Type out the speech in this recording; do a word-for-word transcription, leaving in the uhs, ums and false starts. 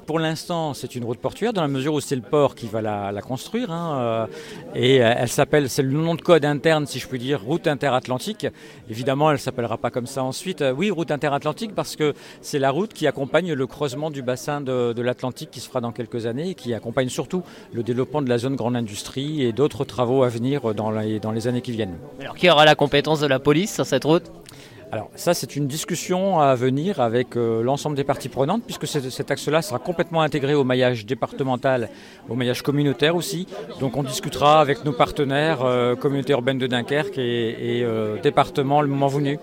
pour l'instant, c'est une route portuaire dans la mesure où c'est le port qui va la, la construire. Hein, euh, et euh, elle s'appelle, c'est le nom de code interne, si je puis dire, route interatlantique. Évidemment, elle ne s'appellera pas comme ça ensuite. Euh, oui, route interatlantique parce que c'est la route qui accompagne le creusement du bassin de, de l'Atlantique qui se fera dans quelques années et qui accompagne surtout le développement de la zone grande industrie et d'autres travaux à venir dans les, dans les années qui viennent. Alors, qui aura la compétence de la police sur cette route ? Alors ça, c'est une discussion à venir avec euh, l'ensemble des parties prenantes puisque cet, cet axe-là sera complètement intégré au maillage départemental, au maillage communautaire aussi. Donc on discutera avec nos partenaires, euh, communauté urbaine de Dunkerque et, et euh, département le moment venu.